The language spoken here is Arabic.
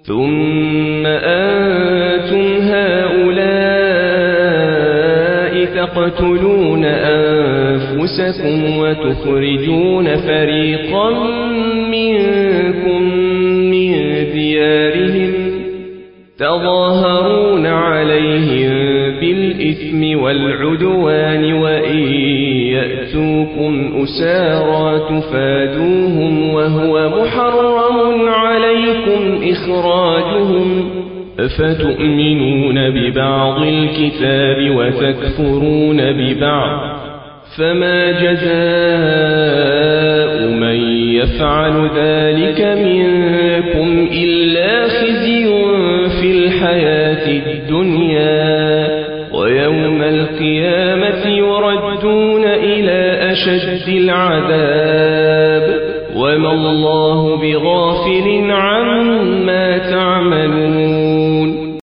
ثم أنتم هؤلاء تقتلون أنفسكم وتخرجون فريقا منكم من ديارهم تظاهرون عليهم بالإثم والعدوان وإن يأتوكم أسارى تفادوهم وهو محرم عليكم إخراجهم أفتؤمنون ببعض الكتاب وتكفرون ببعض فما جزاء من يفعل ذلك منكم إلا خزي في الحياة الدنيا ويوم القيامة يردون إلى أشد العذاب وما الله بغافل عما